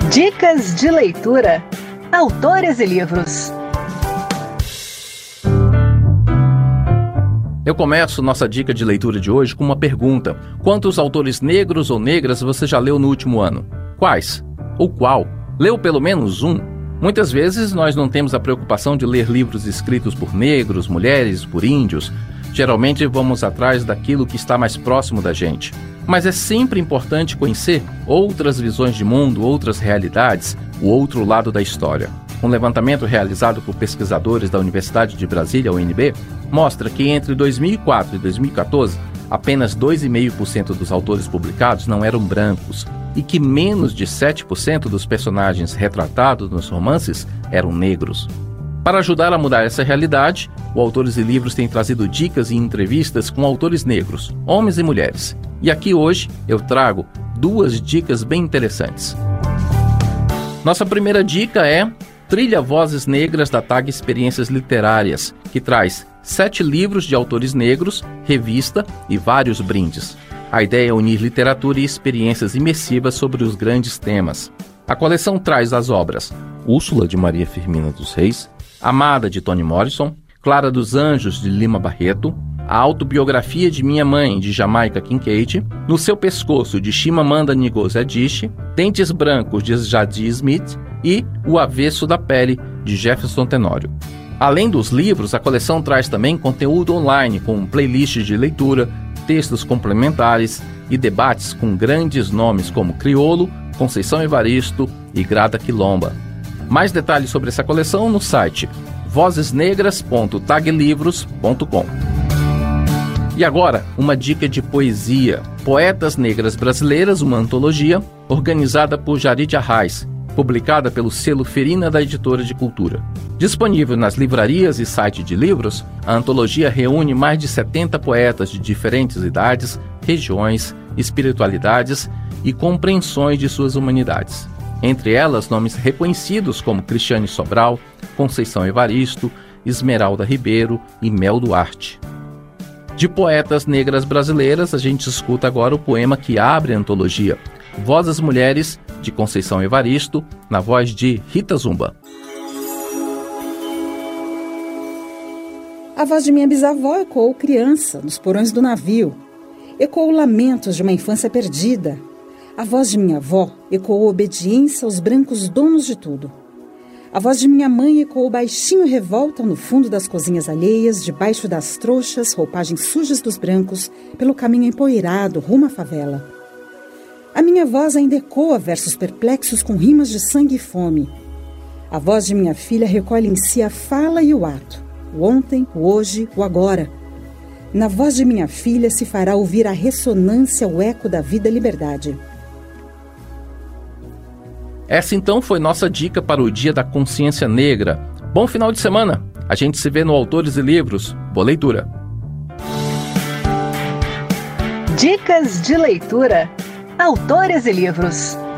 Dicas de leitura. Autores e livros. Eu começo nossa dica de leitura de hoje com uma pergunta. Quantos autores negros ou negras você já leu no último ano? Quais? Ou qual? Leu pelo menos um? Muitas vezes nós não temos a preocupação de ler livros escritos por negros, mulheres, por índios. Geralmente vamos atrás daquilo que está mais próximo da gente. Mas é sempre importante conhecer outras visões de mundo, outras realidades, o outro lado da história. Um levantamento realizado por pesquisadores da Universidade de Brasília, UNB, mostra que entre 2004 e 2014, apenas 2,5% dos autores publicados não eram brancos e que menos de 7% dos personagens retratados nos romances eram negros. Para ajudar a mudar essa realidade, o Autores e Livros tem trazido dicas e entrevistas com autores negros, homens e mulheres. E aqui hoje eu trago 2 dicas bem interessantes. Nossa primeira dica é Trilha Vozes Negras da TAG Experiências Literárias, que traz 7 livros de autores negros, revista e vários brindes. A ideia é unir literatura e experiências imersivas sobre os grandes temas. A coleção traz as obras Úrsula, de Maria Firmina dos Reis, Amada, de Toni Morrison, Clara dos Anjos, de Lima Barreto, A Autobiografia de Minha Mãe, de Jamaica Kincaid, No Seu Pescoço, de Chimamanda Ngozi Adichie, Dentes Brancos, de Zadie Smith e O Avesso da Pele, de Jefferson Tenório. Além dos livros, a coleção traz também conteúdo online com playlists de leitura, textos complementares e debates com grandes nomes como Criolo, Conceição Evaristo e Grada Quilomba. Mais detalhes sobre essa coleção no site vozesnegras.taglivros.com. E agora, uma dica de poesia. Poetas Negras Brasileiras, uma antologia, organizada por Jarid Arraes, publicada pelo selo Ferina da Editora de Cultura. Disponível nas livrarias e site de livros, a antologia reúne mais de 70 poetas de diferentes idades, regiões, espiritualidades e compreensões de suas humanidades. Entre elas, nomes reconhecidos como Cristiane Sobral, Conceição Evaristo, Esmeralda Ribeiro e Mel Duarte. De poetas negras brasileiras, a gente escuta agora o poema que abre a antologia, Vozes Mulheres, de Conceição Evaristo, na voz de Rita Zumba. A voz de minha bisavó ecoou criança nos porões do navio. Ecoou lamentos de uma infância perdida. A voz de minha avó ecoou obediência aos brancos donos de tudo. A voz de minha mãe ecoou baixinho revolta no fundo das cozinhas alheias, debaixo das trouxas, roupagens sujas dos brancos, pelo caminho empoeirado rumo à favela. A minha voz ainda ecoa versos perplexos com rimas de sangue e fome. A voz de minha filha recolhe em si a fala e o ato, o ontem, o hoje, o agora. Na voz de minha filha se fará ouvir a ressonância, o eco da vida e liberdade. Essa então foi nossa dica para o Dia da Consciência Negra. Bom final de semana! A gente se vê no Autores e Livros. Boa leitura! Dicas de leitura. Autores e Livros.